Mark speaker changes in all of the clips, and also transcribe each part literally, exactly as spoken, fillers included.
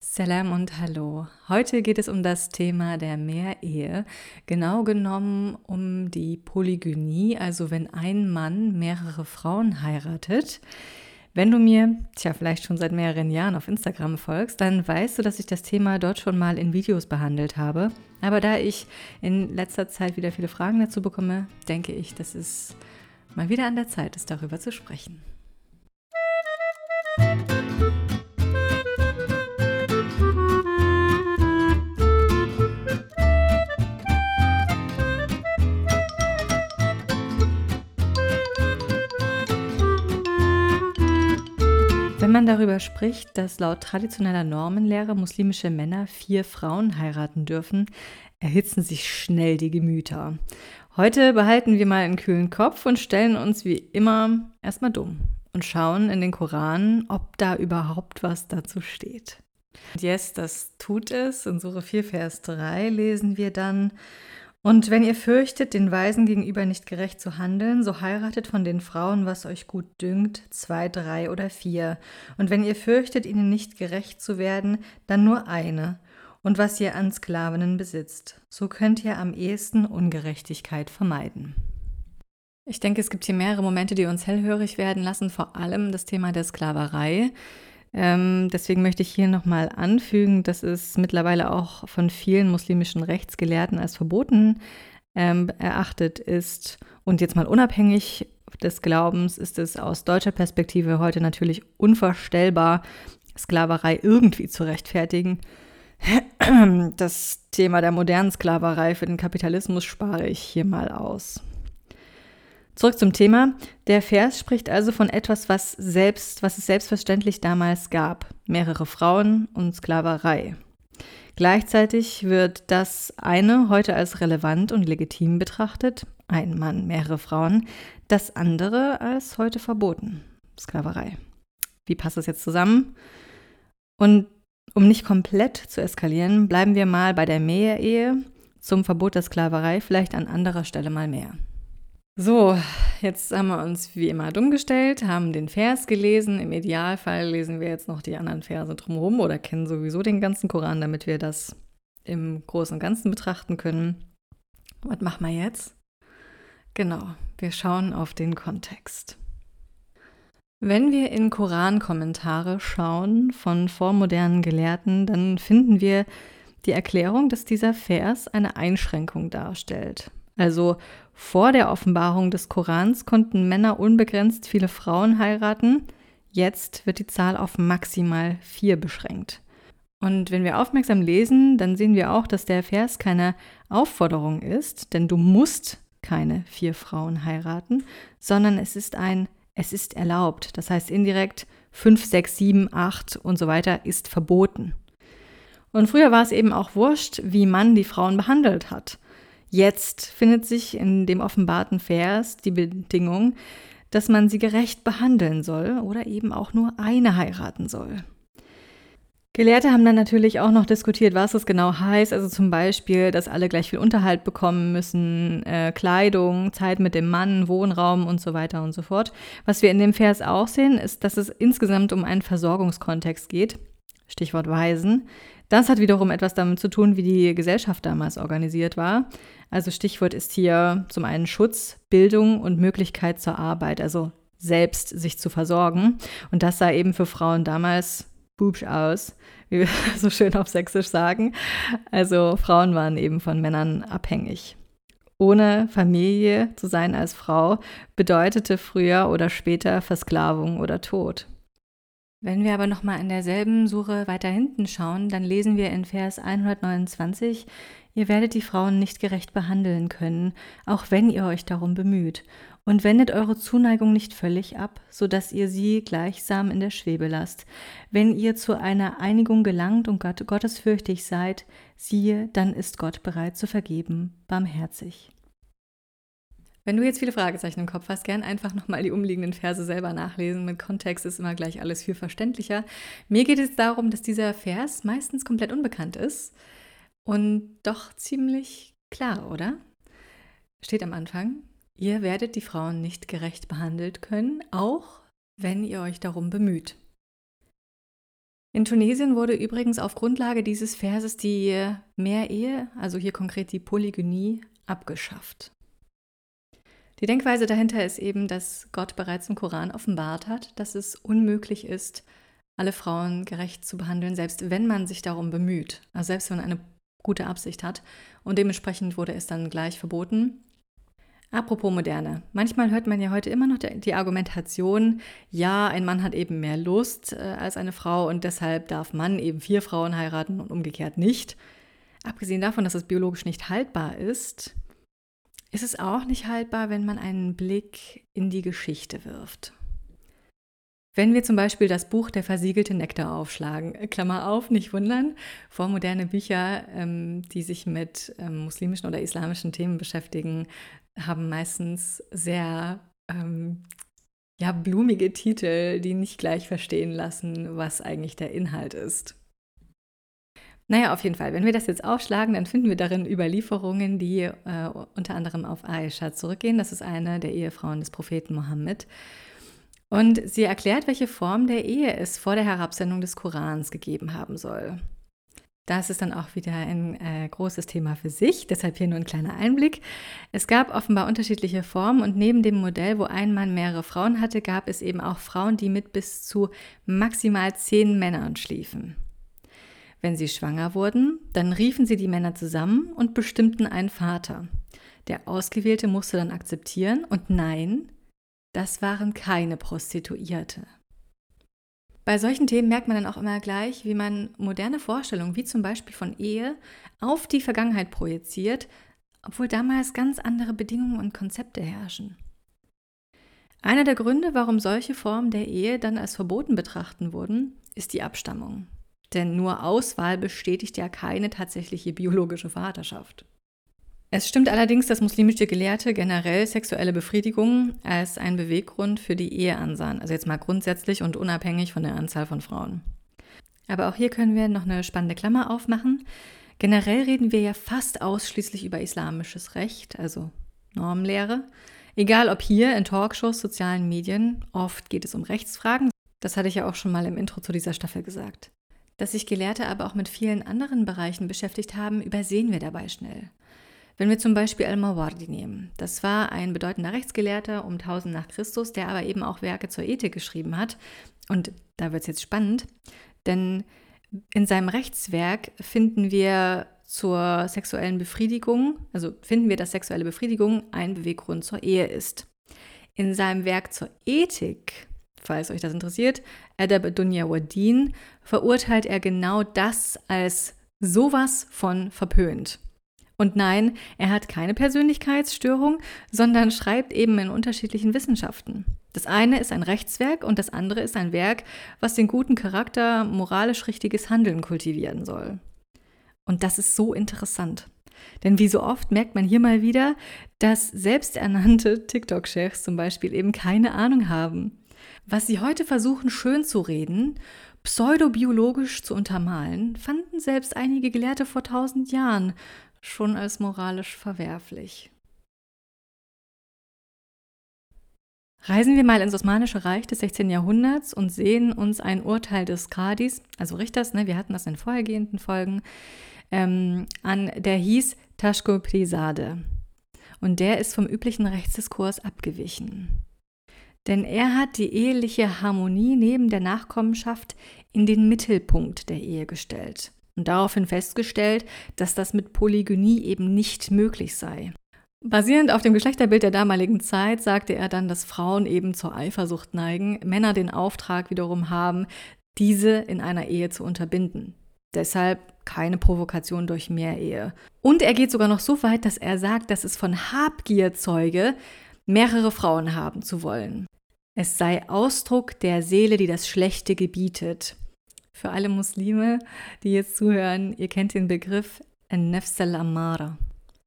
Speaker 1: Salam und hallo. Heute geht es um das Thema der Mehrehe, genau genommen um die Polygynie, also wenn ein Mann mehrere Frauen heiratet. Wenn du mir, tja, vielleicht schon seit mehreren Jahren auf Instagram folgst, dann weißt du, dass ich das Thema dort schon mal in Videos behandelt habe. Aber da ich in letzter Zeit wieder viele Fragen dazu bekomme, denke ich, dass es mal wieder an der Zeit ist, darüber zu sprechen. Wenn man darüber spricht, dass laut traditioneller Normenlehre muslimische Männer vier Frauen heiraten dürfen, erhitzen sich schnell die Gemüter. Heute behalten wir mal einen kühlen Kopf und stellen uns wie immer erstmal dumm und schauen in den Koran, ob da überhaupt was dazu steht. Und yes, das tut es. In Sure vier, Vers drei lesen wir dann: Und wenn ihr fürchtet, den Weisen gegenüber nicht gerecht zu handeln, so heiratet von den Frauen, was euch gut dünkt, zwei, drei oder vier. Und wenn ihr fürchtet, ihnen nicht gerecht zu werden, dann nur eine. Und was ihr an Sklavinnen besitzt. So könnt ihr am ehesten Ungerechtigkeit vermeiden. Ich denke, es gibt hier mehrere Momente, die uns hellhörig werden lassen, vor allem das Thema der Sklaverei. Ähm, deswegen möchte ich hier nochmal anfügen, dass es mittlerweile auch von vielen muslimischen Rechtsgelehrten als verboten ähm, erachtet ist. Und jetzt mal unabhängig des Glaubens ist es aus deutscher Perspektive heute natürlich unvorstellbar, Sklaverei irgendwie zu rechtfertigen. Das Thema der modernen Sklaverei für den Kapitalismus spare ich hier mal aus. Zurück zum Thema. Der Vers spricht also von etwas, was, selbst, was es selbstverständlich damals gab. Mehrere Frauen und Sklaverei. Gleichzeitig wird das eine heute als relevant und legitim betrachtet, ein Mann, mehrere Frauen, das andere als heute verboten, Sklaverei. Wie passt das jetzt zusammen? Und um nicht komplett zu eskalieren, bleiben wir mal bei der Meherehe, zum Verbot der Sklaverei, vielleicht an anderer Stelle mal mehr. So, jetzt haben wir uns wie immer dumm gestellt, haben den Vers gelesen. Im Idealfall lesen wir jetzt noch die anderen Verse drumherum oder kennen sowieso den ganzen Koran, damit wir das im Großen und Ganzen betrachten können. Was machen wir jetzt? Genau, wir schauen auf den Kontext. Wenn wir in Koran-Kommentare schauen von vormodernen Gelehrten, dann finden wir die Erklärung, dass dieser Vers eine Einschränkung darstellt. Also vor der Offenbarung des Korans konnten Männer unbegrenzt viele Frauen heiraten. Jetzt wird die Zahl auf maximal vier beschränkt. Und wenn wir aufmerksam lesen, dann sehen wir auch, dass der Vers keine Aufforderung ist, denn du musst keine vier Frauen heiraten, sondern es ist ein, es ist erlaubt. Das heißt indirekt fünf, sechs, sieben, acht und so weiter ist verboten. Und früher war es eben auch wurscht, wie man die Frauen behandelt hat. Jetzt findet sich in dem offenbarten Vers die Bedingung, dass man sie gerecht behandeln soll oder eben auch nur eine heiraten soll. Gelehrte haben dann natürlich auch noch diskutiert, was das genau heißt. Also zum Beispiel, dass alle gleich viel Unterhalt bekommen müssen, äh, Kleidung, Zeit mit dem Mann, Wohnraum und so weiter und so fort. Was wir in dem Vers auch sehen, ist, dass es insgesamt um einen Versorgungskontext geht. Stichwort Waisen. Das hat wiederum etwas damit zu tun, wie die Gesellschaft damals organisiert war. Also Stichwort ist hier zum einen Schutz, Bildung und Möglichkeit zur Arbeit, also selbst sich zu versorgen. Und das sah eben für Frauen damals boobsch aus, wie wir so schön auf Sächsisch sagen. Also Frauen waren eben von Männern abhängig. Ohne Familie zu sein als Frau bedeutete früher oder später Versklavung oder Tod. Wenn wir aber nochmal in derselben Sure weiter hinten schauen, dann lesen wir in Vers hundertneunundzwanzig: Ihr werdet die Frauen nicht gerecht behandeln können, auch wenn ihr euch darum bemüht. Und wendet eure Zuneigung nicht völlig ab, sodass ihr sie gleichsam in der Schwebe lasst. Wenn ihr zu einer Einigung gelangt und Gott, gottesfürchtig seid, siehe, dann ist Gott bereit zu vergeben, barmherzig. Wenn du jetzt viele Fragezeichen im Kopf hast, gern einfach nochmal die umliegenden Verse selber nachlesen. Mit Kontext ist immer gleich alles viel verständlicher. Mir geht es darum, dass dieser Vers meistens komplett unbekannt ist und doch ziemlich klar, oder? Steht am Anfang: Ihr werdet die Frauen nicht gerecht behandelt können, auch wenn ihr euch darum bemüht. In Tunesien wurde übrigens auf Grundlage dieses Verses die Mehrehe, also hier konkret die Polygynie, abgeschafft. Die Denkweise dahinter ist eben, dass Gott bereits im Koran offenbart hat, dass es unmöglich ist, alle Frauen gerecht zu behandeln, selbst wenn man sich darum bemüht, also selbst wenn man eine gute Absicht hat. Und dementsprechend wurde es dann gleich verboten. Apropos Moderne. Manchmal hört man ja heute immer noch die Argumentation, ja, ein Mann hat eben mehr Lust äh, als eine Frau und deshalb darf man eben vier Frauen heiraten und umgekehrt nicht. Abgesehen davon, dass es biologisch nicht haltbar ist, ist es auch nicht haltbar, wenn man einen Blick in die Geschichte wirft. Wenn wir zum Beispiel das Buch Der versiegelte Nektar aufschlagen, Klammer auf, nicht wundern, vormoderne Bücher, ähm, die sich mit ähm, muslimischen oder islamischen Themen beschäftigen, haben meistens sehr ähm, ja, blumige Titel, die nicht gleich verstehen lassen, was eigentlich der Inhalt ist. Naja, auf jeden Fall, wenn wir das jetzt aufschlagen, dann finden wir darin Überlieferungen, die äh, unter anderem auf Aisha zurückgehen. Das ist eine der Ehefrauen des Propheten Mohammed. Und sie erklärt, welche Form der Ehe es vor der Herabsendung des Korans gegeben haben soll. Das ist dann auch wieder ein äh, großes Thema für sich, deshalb hier nur ein kleiner Einblick. Es gab offenbar unterschiedliche Formen und neben dem Modell, wo ein Mann mehrere Frauen hatte, gab es eben auch Frauen, die mit bis zu maximal zehn Männern schliefen. Wenn sie schwanger wurden, dann riefen sie die Männer zusammen und bestimmten einen Vater. Der Ausgewählte musste dann akzeptieren und nein, das waren keine Prostituierte. Bei solchen Themen merkt man dann auch immer gleich, wie man moderne Vorstellungen, wie zum Beispiel von Ehe, auf die Vergangenheit projiziert, obwohl damals ganz andere Bedingungen und Konzepte herrschen. Einer der Gründe, warum solche Formen der Ehe dann als verboten betrachten wurden, ist die Abstammung. Denn nur Auswahl bestätigt ja keine tatsächliche biologische Vaterschaft. Es stimmt allerdings, dass muslimische Gelehrte generell sexuelle Befriedigung als einen Beweggrund für die Ehe ansahen. Also jetzt mal grundsätzlich und unabhängig von der Anzahl von Frauen. Aber auch hier können wir noch eine spannende Klammer aufmachen. Generell reden wir ja fast ausschließlich über islamisches Recht, also Normenlehre. Egal ob hier in Talkshows, sozialen Medien, oft geht es um Rechtsfragen. Das hatte ich ja auch schon mal im Intro zu dieser Staffel gesagt. Dass sich Gelehrte aber auch mit vielen anderen Bereichen beschäftigt haben, übersehen wir dabei schnell. Wenn wir zum Beispiel Al-Mawardi nehmen, das war ein bedeutender Rechtsgelehrter um tausend nach Christus, der aber eben auch Werke zur Ethik geschrieben hat. Und da wird es jetzt spannend, denn in seinem Rechtswerk finden wir zur sexuellen Befriedigung, also finden wir, dass sexuelle Befriedigung ein Beweggrund zur Ehe ist. In seinem Werk zur Ethik, falls euch das interessiert, Adab ad-Dunya wa Din, verurteilt er genau das als sowas von verpönt. Und nein, er hat keine Persönlichkeitsstörung, sondern schreibt eben in unterschiedlichen Wissenschaften. Das eine ist ein Rechtswerk und das andere ist ein Werk, was den guten Charakter, moralisch richtiges Handeln kultivieren soll. Und das ist so interessant. Denn wie so oft merkt man hier mal wieder, dass selbsternannte TikTok-Chefs zum Beispiel eben keine Ahnung haben. Was sie heute versuchen, schön zu reden, pseudobiologisch zu untermalen, fanden selbst einige Gelehrte vor tausend Jahren schon als moralisch verwerflich. Reisen wir mal ins Osmanische Reich des sechzehnten Jahrhunderts und sehen uns ein Urteil des Qadis, also Richters, ne, wir hatten das in vorhergehenden Folgen, ähm, an, der hieß Tashko-Prizade. Und der ist vom üblichen Rechtsdiskurs abgewichen. Denn er hat die eheliche Harmonie neben der Nachkommenschaft in den Mittelpunkt der Ehe gestellt und daraufhin festgestellt, dass das mit Polygynie eben nicht möglich sei. Basierend auf dem Geschlechterbild der damaligen Zeit sagte er dann, dass Frauen eben zur Eifersucht neigen, Männer den Auftrag wiederum haben, diese in einer Ehe zu unterbinden. Deshalb keine Provokation durch Mehrehe. Und er geht sogar noch so weit, dass er sagt, dass es von Habgier zeuge, mehrere Frauen haben zu wollen. Es sei Ausdruck der Seele, die das Schlechte gebietet. Für alle Muslime, die jetzt zuhören, ihr kennt den Begriff An-Nafs al-Ammara.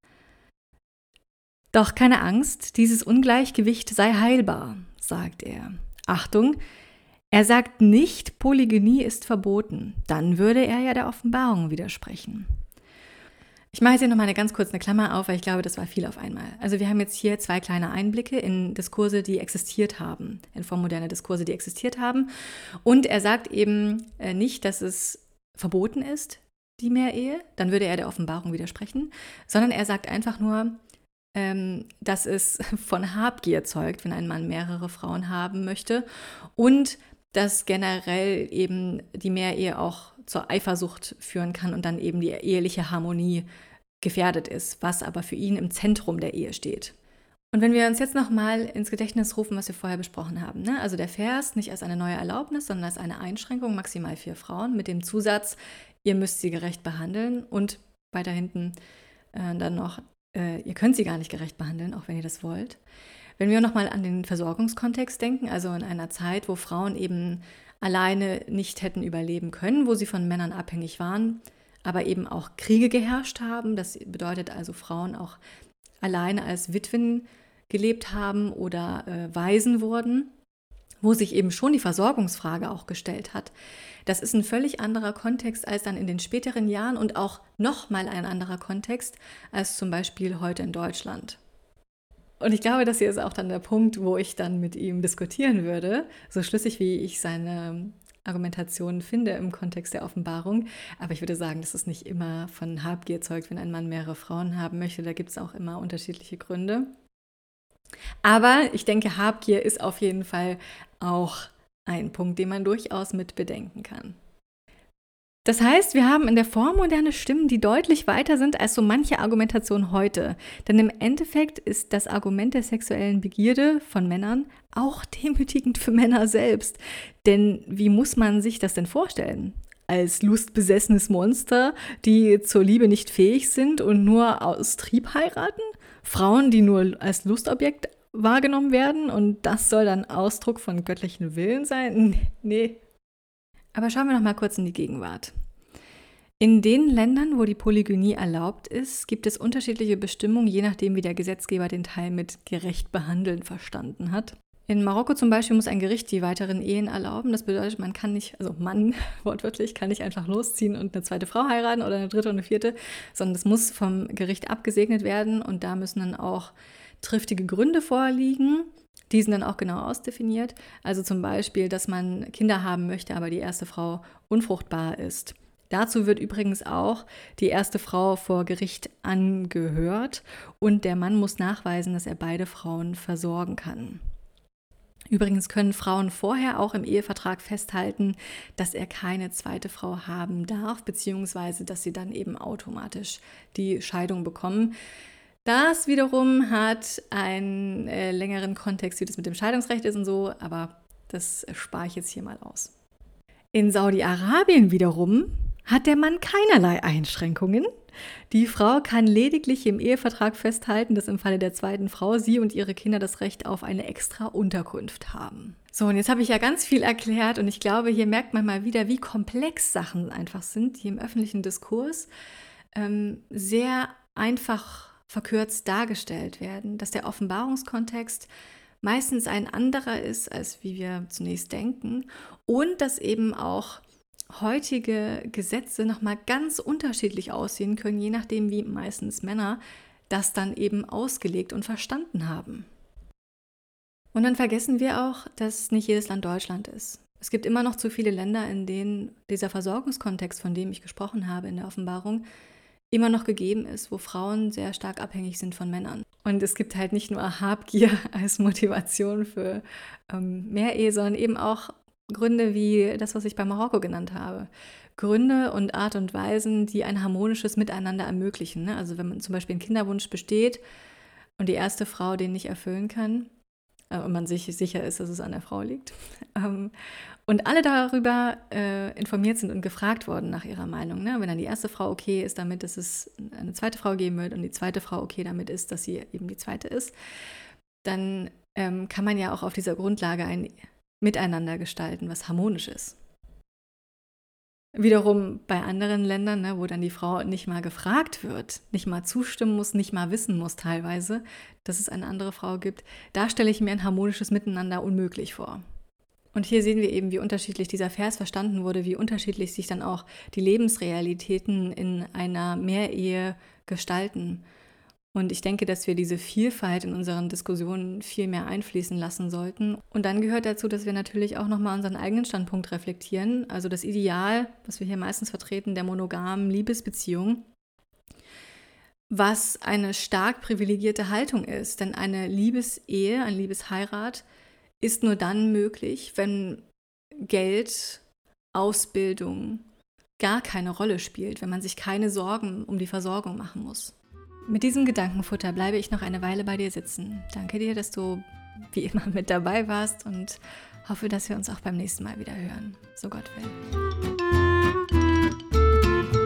Speaker 1: Doch keine Angst, dieses Ungleichgewicht sei heilbar, sagt er. Achtung, er sagt nicht, Polygynie ist verboten. Dann würde er ja der Offenbarung widersprechen. Ich mache jetzt hier nochmal eine ganz kurz eine Klammer auf, weil ich glaube, das war viel auf einmal. Also wir haben jetzt hier zwei kleine Einblicke in Diskurse, die existiert haben, in vormoderne Diskurse, die existiert haben. Und er sagt eben äh, nicht, dass es verboten ist, die Mehrehe, dann würde er der Offenbarung widersprechen, sondern er sagt einfach nur, ähm, dass es von Habgier zeugt, wenn ein Mann mehrere Frauen haben möchte und dass generell eben die Meherehe auch zur Eifersucht führen kann und dann eben die eheliche Harmonie gefährdet ist, was aber für ihn im Zentrum der Ehe steht. Und wenn wir uns jetzt nochmal ins Gedächtnis rufen, was wir vorher besprochen haben, ne? Also der Vers nicht als eine neue Erlaubnis, sondern als eine Einschränkung, maximal vier Frauen, mit dem Zusatz, ihr müsst sie gerecht behandeln und weiter hinten äh, dann noch, äh, ihr könnt sie gar nicht gerecht behandeln, auch wenn ihr das wollt. Wenn wir nochmal an den Versorgungskontext denken, also in einer Zeit, wo Frauen eben alleine nicht hätten überleben können, wo sie von Männern abhängig waren, aber eben auch Kriege geherrscht haben. Das bedeutet also, Frauen auch alleine als Witwen gelebt haben oder äh, Waisen wurden, wo sich eben schon die Versorgungsfrage auch gestellt hat. Das ist ein völlig anderer Kontext als dann in den späteren Jahren und auch nochmal ein anderer Kontext als zum Beispiel heute in Deutschland. Und ich glaube, das hier ist auch dann der Punkt, wo ich dann mit ihm diskutieren würde, so schlüssig wie ich seine Argumentation finde im Kontext der Offenbarung. Aber ich würde sagen, dass es nicht immer von Habgier zeugt, wenn ein Mann mehrere Frauen haben möchte. Da gibt es auch immer unterschiedliche Gründe. Aber ich denke, Habgier ist auf jeden Fall auch ein Punkt, den man durchaus mit bedenken kann. Das heißt, wir haben in der Vormoderne Stimmen, die deutlich weiter sind als so manche Argumentation heute. Denn im Endeffekt ist das Argument der sexuellen Begierde von Männern auch demütigend für Männer selbst. Denn wie muss man sich das denn vorstellen? Als lustbesessenes Monster, die zur Liebe nicht fähig sind und nur aus Trieb heiraten? Frauen, die nur als Lustobjekt wahrgenommen werden und das soll dann Ausdruck von göttlichem Willen sein? Nee. Aber schauen wir noch mal kurz in die Gegenwart. In den Ländern, wo die Polygynie erlaubt ist, gibt es unterschiedliche Bestimmungen, je nachdem, wie der Gesetzgeber den Teil mit gerecht behandeln verstanden hat. In Marokko zum Beispiel muss ein Gericht die weiteren Ehen erlauben. Das bedeutet, man kann nicht, also Mann wortwörtlich, kann nicht einfach losziehen und eine zweite Frau heiraten oder eine dritte und eine vierte, sondern es muss vom Gericht abgesegnet werden und da müssen dann auch triftige Gründe vorliegen. Die sind dann auch genau ausdefiniert. Also zum Beispiel, dass man Kinder haben möchte, aber die erste Frau unfruchtbar ist. Dazu wird übrigens auch die erste Frau vor Gericht angehört und der Mann muss nachweisen, dass er beide Frauen versorgen kann. Übrigens können Frauen vorher auch im Ehevertrag festhalten, dass er keine zweite Frau haben darf, beziehungsweise dass sie dann eben automatisch die Scheidung bekommen. Das wiederum hat einen äh, längeren Kontext, wie das mit dem Scheidungsrecht ist und so, aber das spare ich jetzt hier mal aus. In Saudi-Arabien wiederum hat der Mann keinerlei Einschränkungen. Die Frau kann lediglich im Ehevertrag festhalten, dass im Falle der zweiten Frau sie und ihre Kinder das Recht auf eine extra Unterkunft haben. So, und jetzt habe ich ja ganz viel erklärt und ich glaube, hier merkt man mal wieder, wie komplex Sachen einfach sind, die im öffentlichen Diskurs ähm, sehr einfach verkürzt dargestellt werden, dass der Offenbarungskontext meistens ein anderer ist, als wie wir zunächst denken und dass eben auch heutige Gesetze nochmal ganz unterschiedlich aussehen können, je nachdem, wie meistens Männer das dann eben ausgelegt und verstanden haben. Und dann vergessen wir auch, dass nicht jedes Land Deutschland ist. Es gibt immer noch zu viele Länder, in denen dieser Versorgungskontext, von dem ich gesprochen habe in der Offenbarung, immer noch gegeben ist, wo Frauen sehr stark abhängig sind von Männern. Und es gibt halt nicht nur Habgier als Motivation für ähm, Mehrehe, sondern eben auch Gründe wie das, was ich bei Marokko genannt habe. Gründe und Art und Weisen, die ein harmonisches Miteinander ermöglichen. Ne? Also wenn man zum Beispiel ein Kinderwunsch besteht und die erste Frau den nicht erfüllen kann äh, und man sich sicher ist, dass es an der Frau liegt ähm, und alle darüber äh, informiert sind und gefragt worden nach ihrer Meinung. Ne? Wenn dann die erste Frau okay ist damit, dass es eine zweite Frau geben wird und die zweite Frau okay damit ist, dass sie eben die zweite ist, dann ähm, kann man ja auch auf dieser Grundlage ein Miteinander gestalten, was harmonisch ist. Wiederum bei anderen Ländern, ne, wo dann die Frau nicht mal gefragt wird, nicht mal zustimmen muss, nicht mal wissen muss teilweise, dass es eine andere Frau gibt, da stelle ich mir ein harmonisches Miteinander unmöglich vor. Und hier sehen wir eben, wie unterschiedlich dieser Vers verstanden wurde, wie unterschiedlich sich dann auch die Lebensrealitäten in einer Mehrehe gestalten. Und ich denke, dass wir diese Vielfalt in unseren Diskussionen viel mehr einfließen lassen sollten. Und dann gehört dazu, dass wir natürlich auch nochmal unseren eigenen Standpunkt reflektieren. Also das Ideal, was wir hier meistens vertreten, der monogamen Liebesbeziehung, was eine stark privilegierte Haltung ist. Denn eine Liebesehe, eine Liebesheirat ist nur dann möglich, wenn Geld, Ausbildung gar keine Rolle spielt, wenn man sich keine Sorgen um die Versorgung machen muss. Mit diesem Gedankenfutter bleibe ich noch eine Weile bei dir sitzen. Danke dir, dass du wie immer mit dabei warst und hoffe, dass wir uns auch beim nächsten Mal wieder hören. So Gott will.